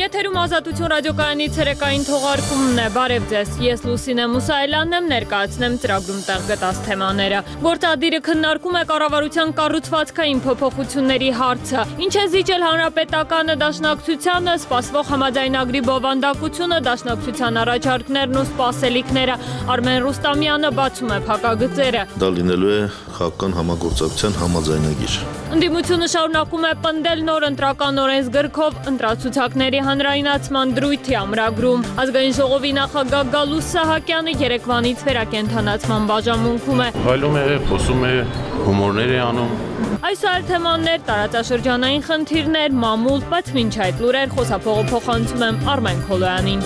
Եթերում Ազատություն ռադիոկայանի ցերեկային թողարկումն է։ Բարև ձեզ։ Ես Լուսինե Մուսայելյանն եմ, ներկայացնեմ ծրագրում տեղ գտած թեմաները։ Գործադիրը քննարկում է կառավարության կառուցվածքային փոփոխությունների հարցը։ Ինչ է զիջել հանրապետականը դաշնակցությանը, սպասվող համաձայնագրի բովանդակությունը, դաշնակցության առաջարկներն ու սպասելիքները։ Արմեն Ռուստամյանը բացում է փակագծերը։ Դա լինելու է քաղաքական համագործակցության համաձայնագիր։ Ընդդիմությունը շարունակում է պնդել նոր ընտրական օրենսգրքով ընտրացուցակների հանրայնացման դրույթի ամրագրում։ Ազգային ժողովի նախագահ Գալուստ Սահակյանը երեկվանից վերակենդանացման բաժանմունքում է։ Վայելում է, խոսում է, հումորներ է անում։ Այս այլ թեմաներ, տարածաշրջանային խնդիրներ, մամուլ, բայց մինչ այդ լուրեր խոսափողը փոխանցում եմ Արմեն Քոլոյանին։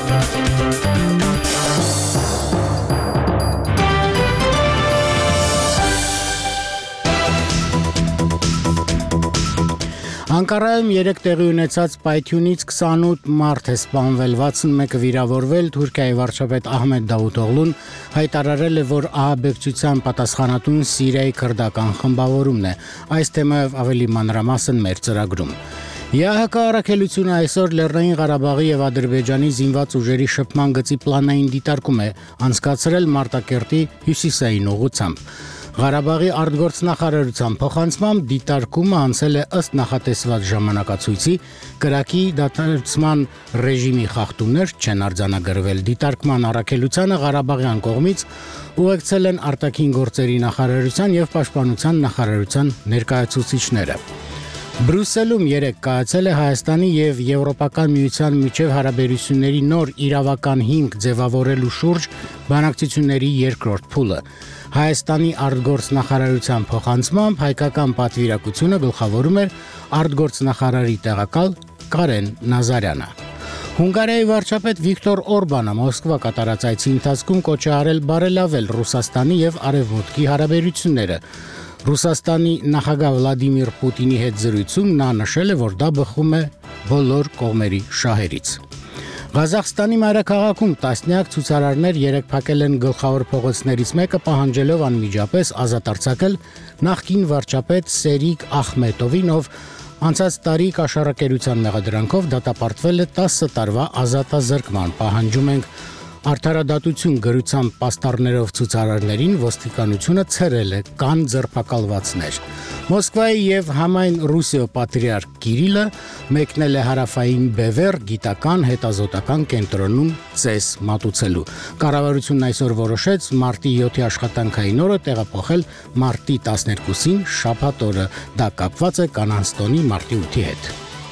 Անկարայում 3 տեղի ունեցած պայթյունից 28 մարդ է սպանվել, 61-ը վիրավորվել, Թուրքիայի վարչապետ Ահմեդ Դավուտօղլուն հայտարարել է, որ ահաբեկչության պատասխանատուն Սիրիայի քրդական խմբավորումն է։ Այս թեմայով ավելի մանրամասն մեր ծրագրում։ ԵԱՀԿ առաքելությունը այսօր Լեռնային Ղարաբաղի եւ Ադրբեջանի զինված ուժերի շփման գծի պլանային դիտարկում է անցկացրել Մարտակերտի հյուսիսային ուղղությամբ։ Ղարաբաղի արտգործնախարարության փոխանցմամբ դիտարկումը անցել է ըստ նախատեսված ժամանակացույցի, կրակի դադարեցման ռեժիմի խախտումներ չեն արձանագրվել։ Դիտարկման առաքելությանը Ղարաբաղյան կողմից ուղեկցել են արտաքին գործերի նախարարության եւ պաշտպանության նախարարության ներկայացուցիչները։ Բրյուսելում երեկ կայացել է Հայաստանի եւ Եվրոպական միության միջև հարաբերությունների նոր իրավական հիմք ձևավորելու շուրջ բանակցությունների երկրորդ փուլը։ Հայաստանի արտգործնախարարության փոխանցմամբ հայկական պատվիրակությունը գլխավորում էր արտգործնախարարի տեղակալ Կարեն Նազարյանը։ Հունգարիայի վարչապետ Վիկտոր Օրբանը Մոսկվա կատարած այցի ընթացքում կոչ է արել բարելավել Ռուսաստանի եւ Արևմուտքի հարաբերությունները։ Ռուսաստանի նախագահ Վլադիմիր Պուտինի հետ զրույցում նա նշել է, որ դա բխում է բոլոր կողմերի շահերից։ Ղազախստանի մայրաքաղաքում տասնյակ ցուցարարներ երեկ փակել են գլխավոր փողոցներից մեկը, պահանջելով անմիջապես ազատ արձակել նախկին վարչապետ Սերիկ Ախմետովին, ով անցած տարի կաշառակերության մեղադրանքով դատապարտվել է 10 տարվա ազատազրկման։ Պահանջում ենք արդարադատություն գրությամբ պաստառներով ցուցարարներին ոստիկանությունը ցրել է կան ձերբակալվածներ։ Մոսկվայի եւ համայն Ռուսիո պատրիարք Կիրիլը մեկնել է հարավային Բևեր գիտական հետազոտական կենտրոնում ծես մատուցելու։ Կառավարությունն այսօր որոշեց մարտի 7-ի աշխատանքային օրը տեղափոխել մարտի 12-ին շաբաթ օրը։ Դա կապված է կանանց տոնի մարտի 8-ի հետ։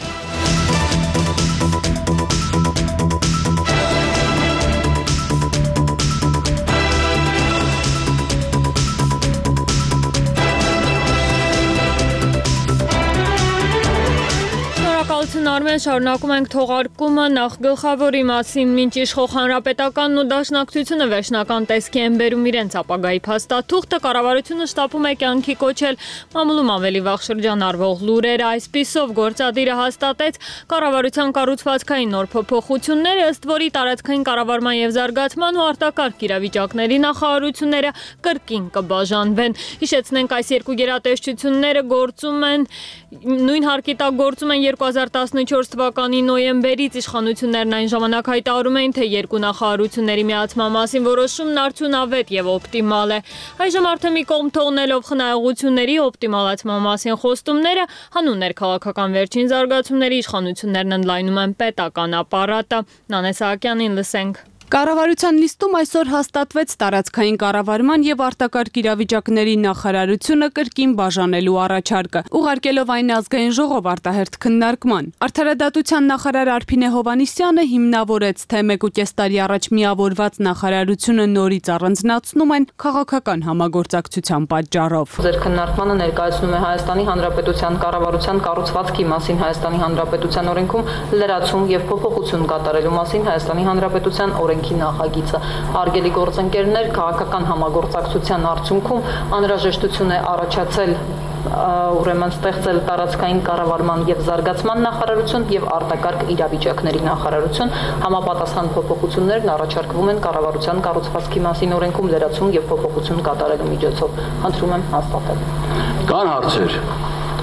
Արմեն, շարունակում ենք թողարկումը նախ գլխավորի մասին։ Մինչ իշխող հանրապետականն ու դաշնակցությունը վերջնական տեսքի են բերում իրենց ապագայի փաստաթուղթը, կառավարությունը շտապում է կյանքի կոչել մամուլում ավելի վաղ շրջանառվող լուրերը։ Այսպիսով գործադիրը հաստատեց կառավարության կառուցվածքային նոր փոփոխությունները, ըստ որի տարածքային կառավարման եւ զարգացման ու արտակարգ իրավիճակների նախարարությունները կրկին կբաժանվեն։ Հիշեցնենք, այս երկու գերատեսչությունները գործում են նույն հարկի տակ գործում են 2014 թվականի նոյեմբերից իշխանություններն այն ժամանակ հայտարարում էին, թե երկու նախարարությունների միացման մասին որոշումն արդյունավետ եւ օպտիմալ է։ Այժմ արդեն մի կողմ թողնելով խնայողությունների օպտիմալացման մասին խոստումները, հանուն ներքաղաքական վերջին զարգացումների իշխանություններն ընդլայնում են պետական ապարատը։ Նանե Սահակյանին լսենք։ Կառավարության նիստում այսօր հաստատվեց տարածքային կառավարման եւ արտակարգ իրավիճակների նախարարությունը կրկին բաժանելու առաջարկը, ուղարկելով այն ազգային ժողով արտահերթ քննարկման։ Արդարադատության նախարար Արփինե Հովհաննիսյանը հիմնավորեց, թե 1.5 տարի առաջ միավորված նախարարությունը նորից առանձնացնում են քաղաքական համագործակցության պատճառով։ Ձեր քննարկմանը ներկայացնում է Հայաստանի Հանրապետության կառավարության կառուցվածքի մասին Հայաստանի Հանրապետության օրենքում լրացում եւ փոփոխություն կատարելու մասին Հայաստանի Հանրապետության օրենքի նախագիծը։ Արգելի գործընկերներ, քաղաքական համագործակցության արդյունքում անհրաժեշտություն է առաջացել ուրեմն ստեղծել տարածքային կառավարման եւ զարգացման նախարարություն եւ արտակարգ իրավիճակների նախարարություն, համապատասխան փոփոխություններն առաջարկվում են կառավարության կառուցվածքի մասին օրենքում լրացում եւ փոփոխություն կատարելու միջոցով։ Խնդրում եմ հաստատել։ Կան հարցեր։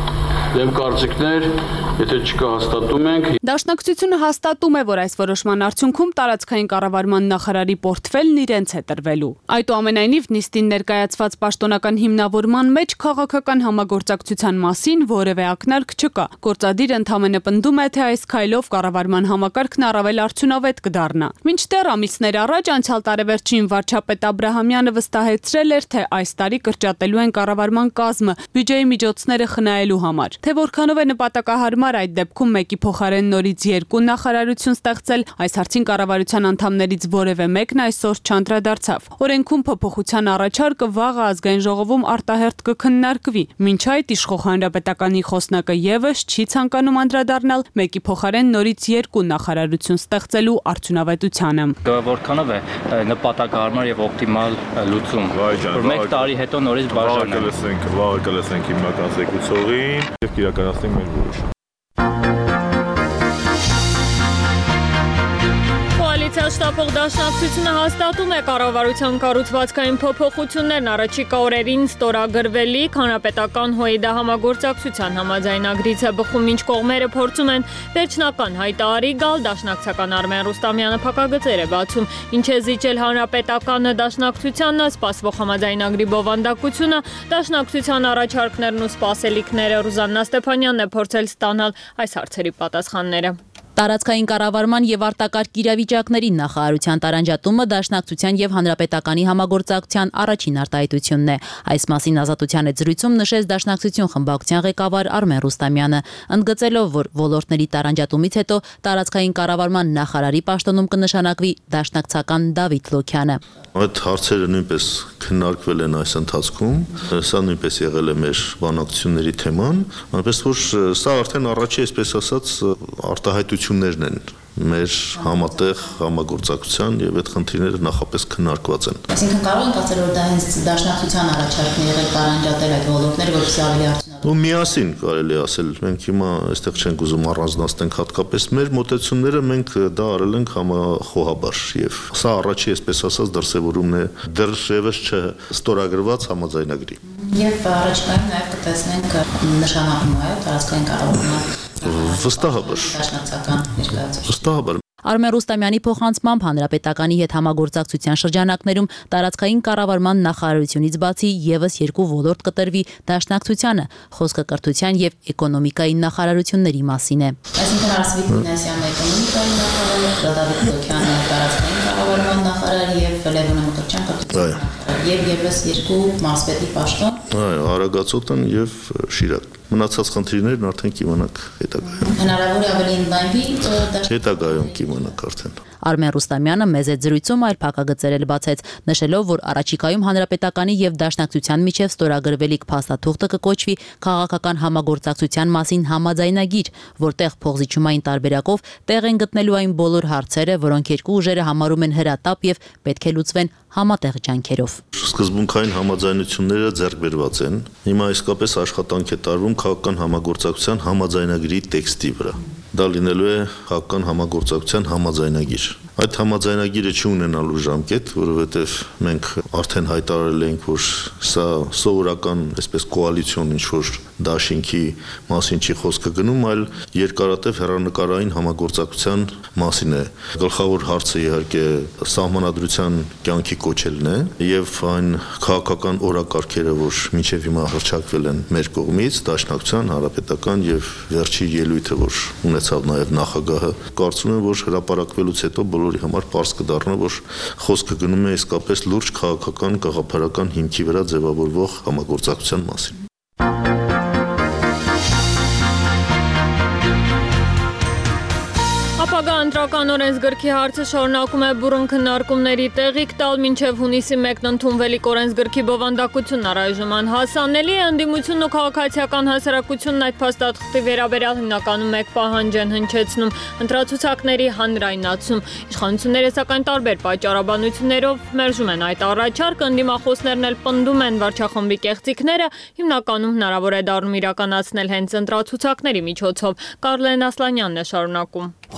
Եվ կարծիքներ, եթե չկա հաստատում ենք։ Դաշնակցությունը հաստատում է, որ այս որոշման արդյունքում տարածքային կառավարման նախարարի պորտֆելն իրենց է տրվելու։ Այդուամենայնիվ նիստին ներկայացված պաշտոնական հիմնավորման մեջ քաղաքական համագործակցության մասին որևէ ակնարկ չկա։ Գործադիրը ընդհանրապես պնդում է, թե այս քայլով կառավարման համակարգն առավել արդյունավետ կդառնա։ Մինչդեռ ամիսներ առաջ անցյալ տարեվերջին վարչապետ Աբրահամյանը վստահեցրել էր, թե այս տարի կրճատելու են կառավարման կազմը բյուջեի միջոցները խնայելու համար։ Թե որքանով է նպատակահարմար այդ դեպքում մեկի փոխարեն նորից 2 նախարարություն ստեղծել, այս հարցին կառավարության անդամներից որևէ մեկն այսօր չանդրադարձավ։ Օրենքում փոփոխության առաջարկը վաղը ազգային ժողովում արտահերթ կքննարկվի։ Մինչ այդ իշխող հանրապետականի խոսնակը եւս չի ցանկանում անդրադառնալ մեկի փոխարեն նորից 2 նախարարություն ստեղծելու արդյունավետությանը։ Որքանով է նպատակահարմար եւ օպտիմալ լուծում, որ 1 տարի հետո նորից բաժանենք։ Վաղը կլսենք հիմնական զեկուցողին եւ իրականացնենք մեր որոշումը։ Շտապող դաշնակցությունը հաստատում է կառավարության կառուցվածքային փոփոխություններն առաջիկա օրերին ստորագրվելիք հանրապետական ՀՕԻԴ համագործակցության համաձայնագրից է բխում, ինչ կողմերը փորձում են վերջնական հայտարարի գալ, դաշնակցական Արմեն Ռուստամյանը փակագծեր է բացում, ինչ է զիջել հանրապետականը դաշնակցությանը, սպասվող համաձայնագրի բովանդակությունը, դաշնակցության առաջարկներն ու սպասելիքները։ Ռուզաննա Ստեփանյանն է փորձել ստանալ այս հարցերի պատասխանները։ Տարածքային կառավարման եւ արտակարգ իրավիճակների նախարարության տարանջատումը դաշնակցության եւ հանրապետականի համագործակցության առաջին արտահայտությունն է։ Այս մասին Ազատության հետ զրույցում նշեց դաշնակցություն խմբակցության ղեկավար Արմեն Ռուստամյանը, ընդգծելով, որ ոլորտների տարանջատումից հետո տարածքային կառավարման նախարարի պաշտոնում կնշանակվի դաշնակցական Դավիթ Լոքյանը։ Այդ հարցերը նույնպես քննարկվել են այս ընթացքում, սա նույնպես եղել է մեր բանակցությունների թեման, այնպես որ սա արդեն առաջի, այսպես ասած, արտահայտություններն են մեր համատեղ համագործակցության եւ այդ խնդիրները նախապես քննարկված են։ Այսինքն կարող ենք ասել, որ դա հենց դաշնակցության առաջարկն է եղել տարանջատել այդ ոլորտները, որպեսզի ավելի արդյունավետ։ Ու միասին կարելի է ասել, մենք հիմա այստեղ չենք ուզում առանձնացնենք հատկապես մեր մոտեցումները, մենք դա արել ենք համախոհաբար եւ սա առաջի, այսպես ասած, դրսեւորումն է դեռևս չստորագրված համաձայնագրի։ Եվ առաջիկայում նաեւ կտեսնենք նշանակումը տարածքային կառավարման վստահաբար։ Դաշնակցական ներկայացուցիչ։ Վստահաբար։ Արմեն Ռուստամյանի փոխանցմամբ հանրապետականի հետ համագործակցության շրջանակներում տարածքային կառավարման նախարարությունից բացի եւս 2 ոլորտ կտրվի դաշնակցությանը, խոսքը կրթության եւ էկոնոմիկայի նախարարությունների մասին է։ Այսինքն Արսվիկ Մինասյանը էկոնոմիկայի նախարար, Դավիթ Լոքյանը տարածքային կառավարման նախարար եւ Լևոն Մոտրչյան կրթության նախարար եւ եւս 2 մարզպետի պաշտոն։ Այո, Արագածոտն եւ Շիրակ։ Մնացած խնդիրներն արդեն կիմանաք հետագայում։ Հնարավոր է ավելի ընդլայնվի հետագայում կիմանաք արդեն։ Արմեն Ռուստամյանը մեծ այդ զրույցում այլ փակագծեր էլ բացեց, նշելով, որ առաջիկայում հանրապետականի եւ դաշնակցության միջև ստորագրվելիք փաստաթուղթը կկոչվի քաղաքական համագործակցության մասին համաձայնագիր, որտեղ փողզիջումային տարբերակով տեղ են գտնելու այն բոլոր հարցերը, որոնք երկու ուժերը համարում են հրատապ եւ պետք է լուծվեն համատեղ ջանքերով։ Սկզբունքային համաձայնությունները ձեռք բերված են։ Հիմա իսկապես աշխատանք է տարվում քաղաքական համագործակցության համաձայնագրի տեքստի վրա։ Դա լինելու է քաղաքական համագործակցության համաձայնագիր։ Այդ համաձայնագիրը չունենալու ժամկետ, որովհետև մենք արդեն հայտարարել ենք, որ սա սովորական, այսպես կոալիցիոն ինչ-որ դաշինքի մասին չի խոսքը գնում, այլ երկարատև հեռանկարային համագործակցության մասին է։ Գլխավոր հարցը իհարկե սահմանադրության կյանքի կոչելն է եւ այն քաղաքական օրակարգերը, որ մինչեւ հիմա հրճակվել են մեր կողմից, Դաշնակցության, Հանրապետական եւ վերջի ելույթը, որ ունեցավ նաեւ նախագահը, կարծում եմ, որ հրապարակվելուց հետո բոլորի համար պարզ կդառնա, որ խոսքը գնում է իսկապես լուրջ քաղաքական գաղափարական հիմքի վրա ձևավորվող համագործակցության մասին։ Ապագա ընտրական օրենսգրքի հարցը շարունակում է բուռն քննարկումների տեղիք տալ, մինչև հունիսի 1-ն ընդունվելիք օրենսգրքի բովանդակությունն առայժմ անհասանելի է, ընդդիմությունն ու քաղաքացիական հասարակությունն այդ փաստաթղթի վերաբերյալ հիմնականում մեկ պահանջ են հնչեցնում՝ ընտրացուցակների հանրայնացում։ Իշխանությունները սակայն տարբեր պատճառաբանություններով մերժում են այդ առաջարկը, ընդդիմախոսներն էլ պնդում են վարչախմբի կեղծիքները հիմնականում հնարավոր է դառնում իրականացնել հենց ընտրացուցակների միջոցով։ Կարլեն Ասլանյանն է շարունակում։ Խորհրդարանը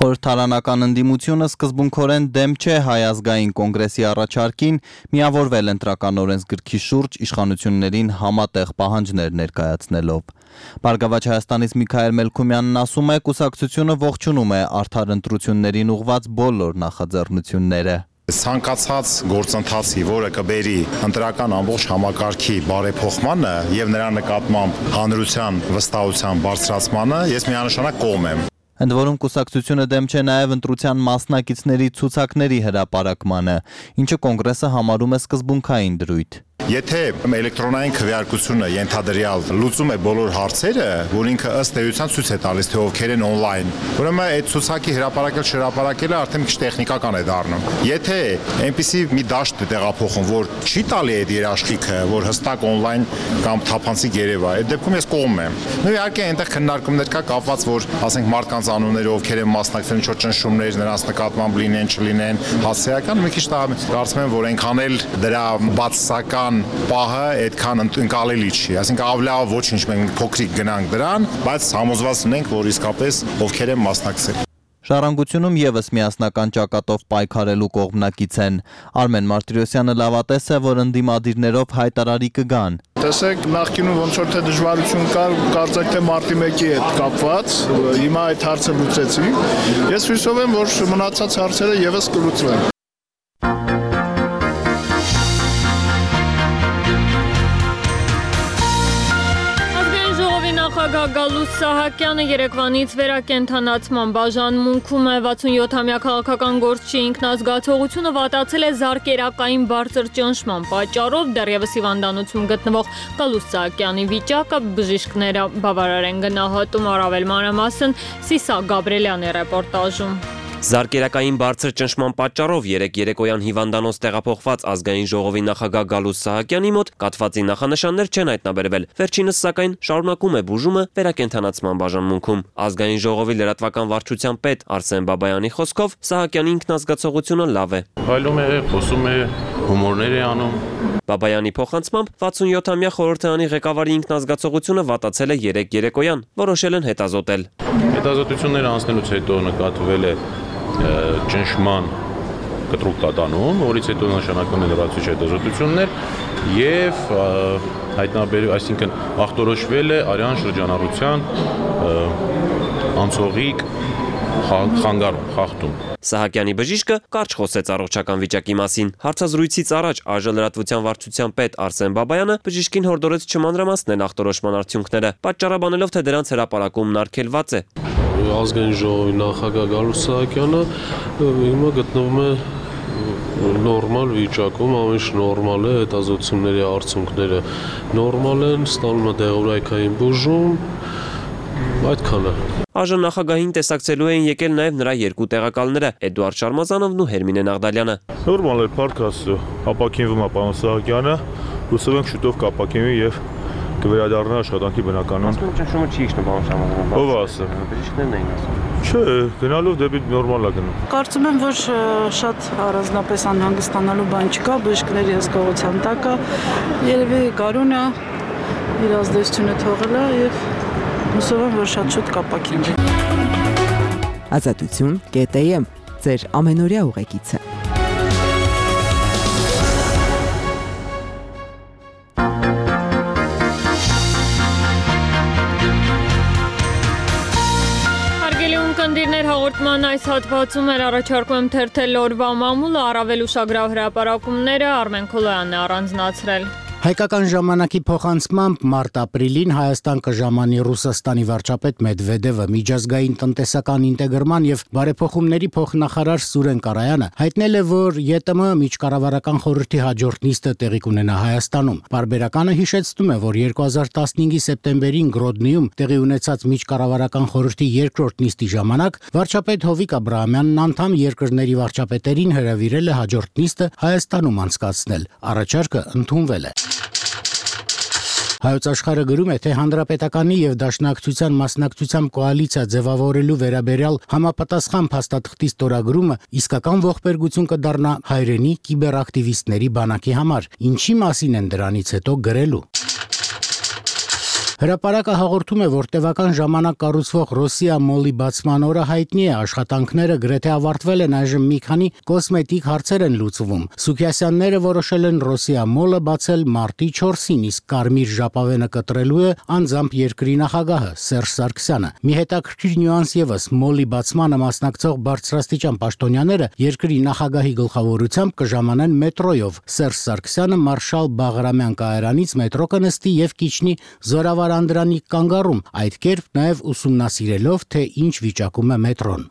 Կառավարությանական ընդդիմությունը սկզբունքորեն դեմ չէ Հայ ազգային կոնգրեսի առաջարկին միավորվել ընտրական օրենսգրքի շուրջ իշխանություններին համատեղ պահանջներ ներկայացնելով։ Բարգավաճ Հայաստանից Միքայել Մելքումյանն ասում է, կուսակցությունը ողջունում է արդար ընտրություններին ուղղված բոլոր նախաձեռնությունները։ Ցանկացած գործընթացի, որը կբերի ընտրական ամբողջ համակարգի բարեփոխմանը եւ նրա նկատմամբ հանրության վստահության բարձրացմանը, ես միանշանակ կողմ եմ։ Ընդ որում կուսակցությունը դեմ չէ նաև ընտրության մասնակիցների ցուցակների հրապարակմանը, ինչը կոնգրեսը համարում է սկզբունքային դրույթ։ Եթե էլեկտրոնային քվեարկությունը ենթադրյալ լուծում է բոլոր հարցերը, որ ինքը ըստ էության ցույց է տալիս, թե ովքեր են on-line, ուրեմն այդ ցուցակի հրապարակել չհրապարակելը արդեն մի քիչ տեխնիկական է դառնում։ Եթե այնպիսի մի դաշտ է տեղափոխում, որ չի տալի այդ երաշխիքը, որ հստակ on-line կամ թափանցիկ երևա, այդ դեպքում ես կողմ եմ։ Նույն իհարկե այնտեղ քննարկումներ կա կապված, որ ասենք մարդկանց անունները ովքեր են մասնակցել ինչ-որ ճնշումներ նրանց նկատմամբ լինեն, չլինեն, հասարակական մի քիչ դա կարծում եմ, որ այնքան էլ դրա բացասական պահը այդքան ընկալելի չի, այսինքն ավելի ոչինչ մենք փոքրիկ գնանք դրան, բայց համոզված ունենք, որ իսկապես ովքեր են մասնակցել։ Ժառանգությունում եւս միասնական ճակատով պայքարելու կողմնակից են։ Արմեն Մարտիրոսյանը լավատես է, որ ընդդիմադիրներով հայտարարի կգան։ Տեսեք, նախկինում ոնց որ թե դժվարություն կար, կարծեք թե մարտի 1-ի հետ կապված, հիմա այդ հարցը լուծեցինք։ Ես հույսով եմ, որ մնացած հարցերը եւս կլուծվեն։ Նախագահ Գալուստ Սահակյանը երեկվանից վերակենդանացման բաժանմունքում է 67-ամյա քաղաքական գործչի ինքնազգացողությունը վատացել է զարկերակային բարձր ճնշման պատճառով դեռևս հիվանդանոցում գտնվող Գալուստ Սահակյանի վիճակը բժիշկները բավարար են գնահատում առավել մանրամասն Սիսա Գաբրելյանի ռեպորտաժում։ Զարկերակային բարձր ճնշման պատճառով երեկոյան հիվանդանոց տեղափոխված ազգային ժողովի նախագահ Գալուստ Սահակյանի մոտ կաթվածի նախանշաններ չեն հայտնաբերվել։ Վերջինս սակայն շարունակում է բուժումը վերակենդանացման բաժանմունքում։ Ազգային ժողովի լրատվական վարչության պետ Արսեն Բաբայանի խոսքով Սահակյանի ինքնազգացողությունը լավ է։ Հայլում է, խոսում է, հումորներ է անում։ Բաբայանի փոխանցմամբ 67-ամյա խորհրդարանի ղեկավարի ինքնազգացողությունը վատացել է երեկոյան, որոշել են հետազոտել։ Հետազոտությունները անցնելուց հետո նկատվել է ճնշման կտրուկ տատանում, որից հետո նշանակում են լրացուցիչ հետազոտություններ եւ այսինքն ախտորոշվել է արյան շրջանառության անցողիկ խախտում։ Սահակյանի բժիշկը կարճ խոսեց առողջական վիճակի մասին։ Հարցազրույցից առաջ ԱԺ լրատվության վարչության պետ Արսեն Բաբայանը բժիշկին հորդորեց չմանրամասնել ախտորոշման արդյունքները, պատճառաբանելով, թե դրանց հրապարակումն արգելված է։ Ազգային ժողովի նախագահ Գալուստ Սահակյանը հիմա գտնվում է նորմալ վիճակում, ամեն ինչ նորմալ է, հետազոտությունների արդյունքները նորմալ են, ստանում է դեղորայքային բուժում, այդքանը։ ԱԺ նախագահին տեսակցելու էին եկել նաև նրա երկու տեղակալները՝ Էդուարդ Շարմազանովն ու Հերմինե Նաղդալյանը։ Նորմալ է, փառքաս ապակինվում է պարոն Սահակյանը, հուսով ենք շուտով կապակինվի եւ կվերադառնա աշխատանքի բնականon։ Ճնշումը չի իջնում, պարոն Շարմազանov։ Ով ասել։ Բժիշկներն էին ասում։ Չէ, գնալով դեպի նորմալ է գնում։ Կարծում եմ, որ շատ առանձնապես անհանգստանալու բան չկա, բժիշկների հսկողության տակ է, երևի գարունը իր ազդեցությունը թողել է եւ հուսով եմ, որ շատ շուտ կապակինվի։ Ազատություն.am ձեր ամենօրյա ուղեկիցը։ Կնդիրներ հաղորդման այս հատվածում էր առաջարկում եմ թերթել օրվա մամուլը, առավել ուշագրավ հրապարակումները Արմեն Քոլոյանն է առանձնացրել։ Հայկական ժամանակի փոխանցմամբ մարտ-ապրիլին Հայաստան կժամանի Ռուսաստանի վարչապետ Մեդվեդևը միջազգային տնտեսական ինտեգրման եւ բարեփոխումների փոխնախարար Սուրեն Կարայանը հայտնել է, որ ԵՏՄ միջկառավարական խորհրդի հաջորդ նիստը տեղի կունենա Հայաստանում։ Պարբերականը հիշեցնում է, որ 2015-ի սեպտեմբերին Գրոդնիում տեղի ունեցած միջկառավարական խորհրդի երկրորդ նիստի ժամանակ վարչապետ Հովիկ Աբրահամյանն անդամ երկրների վարչապետերին հրավիրել է հաջորդ նիստը Հայաստանում անցկացնել։ Առաջարկը ընդունվել է։ Հայոց աշխարհը գրում է, թե Հանրապետականի եւ Դաշնակցության մասնակցությամբ կոալիցիա ձևավորելու վերաբերյալ համապատասխան փաստաթղթի ստորագրումը իսկական ողբերգություն կդառնա հայրենի կիբերակտիվիստների բանակի համար, ինչի մասին են դրանից հետո գրելու։ Հրապարակը հաղորդում է, որ տևական ժամանակ կառուցվող Ռոսիա մոլի բացման օրը հայտնի է, աշխատանքները գրեթե ավարտվել են, այժմ մի քանի կոսմետիկ հարցեր են լուծվում։ Սուքիասյանները որոշել են Ռոսիա մոլը բացել մարտի 4-ին, իսկ կարմիր ժապավենը կտրելու է անձամբ երկրի նախագահը Սերժ Սարգսյանը։ Մի հետաքրքիր նյուանս եւս՝ մոլի բացմանը մասնակցող բարձրաստիճան պաշտոնյաները երկրի նախագահի գլխավորությամբ կժամանեն մետրոյով։ Սերժ Սարգսյանը Մարշալ Բաղրամյան կայարանից մետրո կնստի եւ կիջնի Զորավար Անդրանիկ կանգառում, այդ կերպ նաեւ ուսումնասիրելով, թե ինչ վիճակում է մետրոն։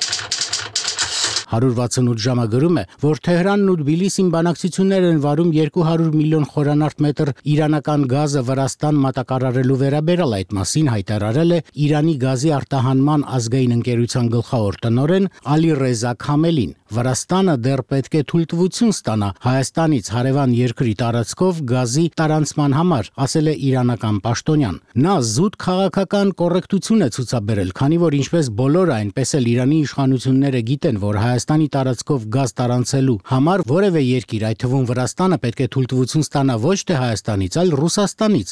168 ժամը գրում է, որ Թեհրանն ու Թբիլիսին բանակցություններ են վարում 200 միլիոն խորանարդ մետր իրանական գազը Վրաստան մատակարարելու վերաբերյալ, այդ մասին հայտարարել է Իրանի գազի արտահանման ազգային ընկերության գլխավոր տնօրեն Ալի-Ռեզա Քամելին։ Վրաստանը դեռ պետք է թույլտվություն ստանա Հայաստանից հարևան երկրի տարածքով գազի տարանցման համար, ասել է իրանական պաշտոնյան։ Նա զուտ քաղաքական կոռեկտություն է ցուցաբերել, քանի որ ինչպես բոլորը, այնպես էլ Իրանի իշխանությունները գիտեն, որ Հայաստանի տարածքով գազ տարանցելու համար որևէ երկիր, այդ թվում Վրաստանը, պետք է թույլտվություն ստանա ոչ թե Հայաստանից, այլ Ռուսաստանից։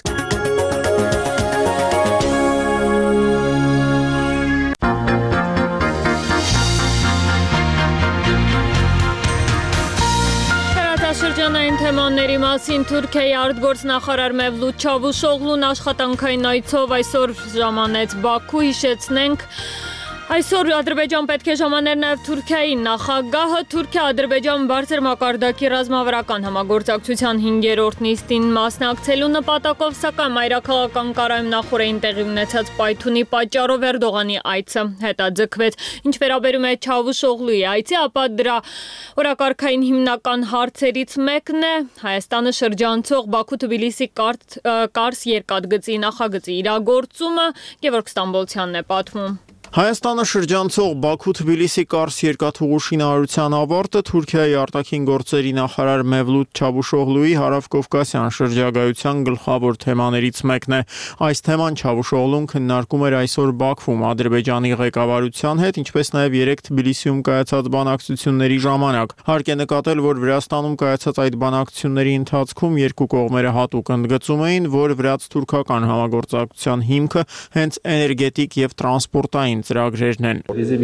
Շրջանային թեմաների մասին Թուրքիայի արտգործնախարար Մևլութ Չավուշօղլուն աշխատանքային այցով այսօր ժամանեց Բաքու, հիշեցնենք։ Այսօր Ադրբեջան պետք է ժամաներ նաև Թուրքիայի նախագահը Թուրքիա-Ադրբեջան բարձր մակարդակի ռազմավարական համագործակցության 5-րդ նիստին մասնակցելու նպատակով, սակայն մայրաքաղաքական Կարայում նախորդին տեղի ունեցած պայթյունի պատճառով Էրդողանի այցը հետաձգվեց։ Ինչ վերաբերում է Չավուշօղլուի այցի, ապա դրա օրակարգային հիմնական հարցերից մեկն է Հայաստանը շրջանցող Բաքու-Թբիլիսի Կարս երկաթգծի նախագծի իրագործումը։ Գևորգ Ստամբոլցյանն է պատմում։ Հայաստանը շրջանցող Բաքու-Թբիլիսի Կարս երկաթուղու շինարարության ավարտը Թուրքիայի արտաքին գործերի նախարար Մևլութ Չավուշօղլուի հարավկովկասյան շրջագայության գլխավոր թեմաներից մեկն է։ Այս թեման Չավուշօղլուն քննարկում էր այսօր Բաքվում Ադրբեջանի ղեկավարության հետ, ինչպես նաև 3 Թբիլիսիում կայացած բանակցությունների ժամանակ։ Հարկ է նկատել, որ Վրաստանում կայացած այդ բանակցությունների ընթացքում երկու կողմերը հատուկ ընդգծում էին, որ վրաց-թուրքական համագործակցության հիմքը հենց էներգետիկ եւ տրանսպորտային ծրագրերն են։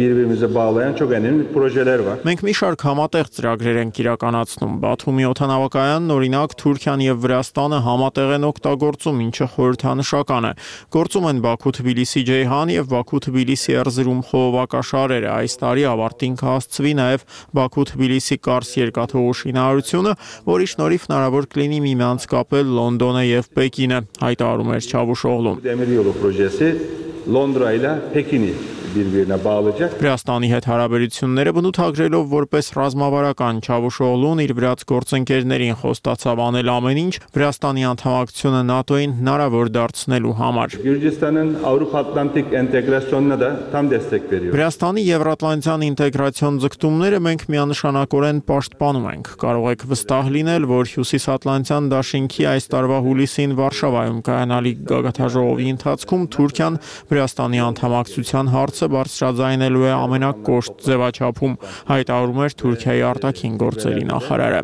Մենք մի շարք համատեղ ծրագրեր ենք իրականացնում։ Բաթումի օդանավակայանն, օրինակ, Թուրքիան եւ Վրաստանը համատեղ են օգտագործում, ինչը խորհրդանշական է։ Գործում են Բաքու-Թբիլիսի Ջեյհան եւ Բաքու-Թբիլիսի Էրզրում խողովակաշարերը։ Այս տարի ավարտին կհասցվի նաեւ Բաքու-Թբիլիսի Կարս երկաթուղու շինարարությունը, որի շնորհիվ հնարավոր կլինի միմյանց կապել Լոնդոնը եւ Պեկինը, հայտարարում էր Չավուշօղլուն։ Londra ile Pekin'i birbirine bağlayacak. Վրաստանի հետ հարաբերությունները բնութագրելով որպես ռազմավարական Չավուշօղլուն իր վրաց գործընկերներին խոստացավ անել ամեն ինչ Վրաստանի անդամակցությունը ՆԱՏՕ-ին հնարավոր դարձնելու համար։ Gürcistan'ın Avrupa-Atlantik entegrasyonuna da tam destek veriyor. Վրաստանի Եվրատլանտյան ինտեգրացիոն ձգտումները մենք միանշանակորեն պաշտպանում ենք։ Կարող եք վստահ լինել, որ Հյուսիսատլանտյան դաշինքի այս տարվա հուլիսին Վարշավայում կայանալիք գագաթաժողովի ընթացքում Թուրքիան Վրաստանի անդամակցության հարցը բարձրաձայնելու է ամենակոշտ ձևաչափում, հայտարարում էր Թուրքիայի արտաքին գործերի նախարարը։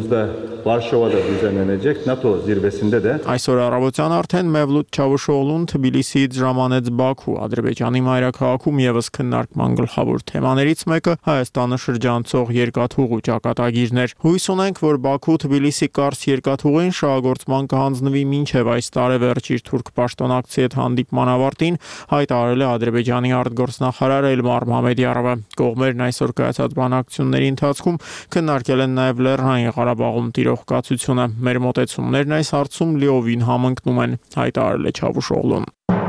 Այսօր առավոտյան արդեն Մևլութ Չավուշօղլուն Թբիլիսիից ժամանեց Բաքու, Ադրբեջանի մայրաքաղաքում եւս քննարկման գլխավոր թեմաներից մեկը Հայաստանը շրջանցող երկաթուղու ճակատագիրն էր։ Հույս ունենք, որ Բաքու-Թբիլիսի Կարս երկաթուղին շահագործման կհանձնվի մինչև այս տարեվերջ իր թուրք պաշտոնակցի հետ հանդիպման ավարտին, հայտարարել է Ադրբեջանի արտգործնախարար Էլմար Մամեդյարովը։ Կողմերն այսօր կայացած բանակցությունների ընթացքում քննարկել են նաև Լեռնային Ղարաբաղում տիրող կացությունը։ Մեր մոտեցումներն այս հարցում լիովին համընկնում են, հայտարարել է Չավուշօղլուն։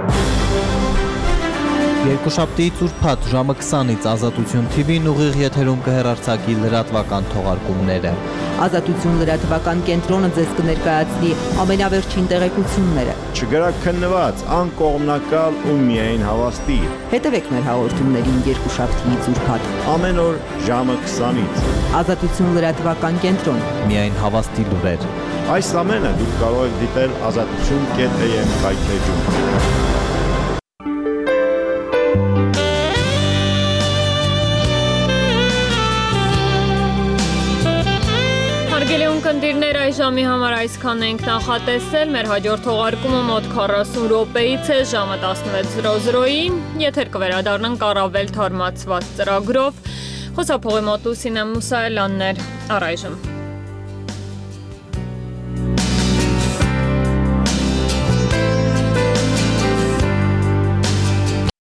Երկուշաբթիից ուրբաթ ժամը 20-ից Ազատություն TV-ն ուղիղ եթերում կհեռարձակի լրատվական թողարկումները։ Ազատություն լրատվական կենտրոնը ձեզ կներկայացնի ամենավերջին տեղեկությունները։ Չգրաքննված, անկողմնակալ ու միայն հավաստի։ Հետևեք մեր հաղորդումներին երկուշաբթիից ուրբաթ ամեն օր ժամը 20-ից։ Ազատություն լրատվական կենտրոն։ Միայն հավաստի լուրեր։ Այս ամենը դուք կարող եք դիտել azatutun.am կայքեջում։ Հարգելի ունկնդիրներ, այս ժամի համար այսքան ենք նախատեսել, մեր հաջորդ թողարկումը մոտ 40 րոպեից է ժամը 16:00-ին, եթեր կվերադառնանք առավել թարմացված ծրագրով։ Խոսափողի մոտ Լուսինե Մուսայելյանն էր, առայժմ։